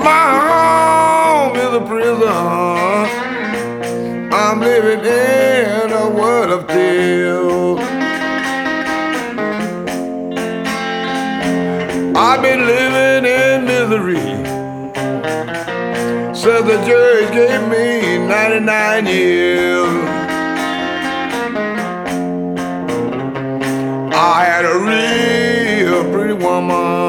My home is a prison. I'm living in a world of tears. I've been living in misery since the judge gave me 99 years. I had a real pretty woman.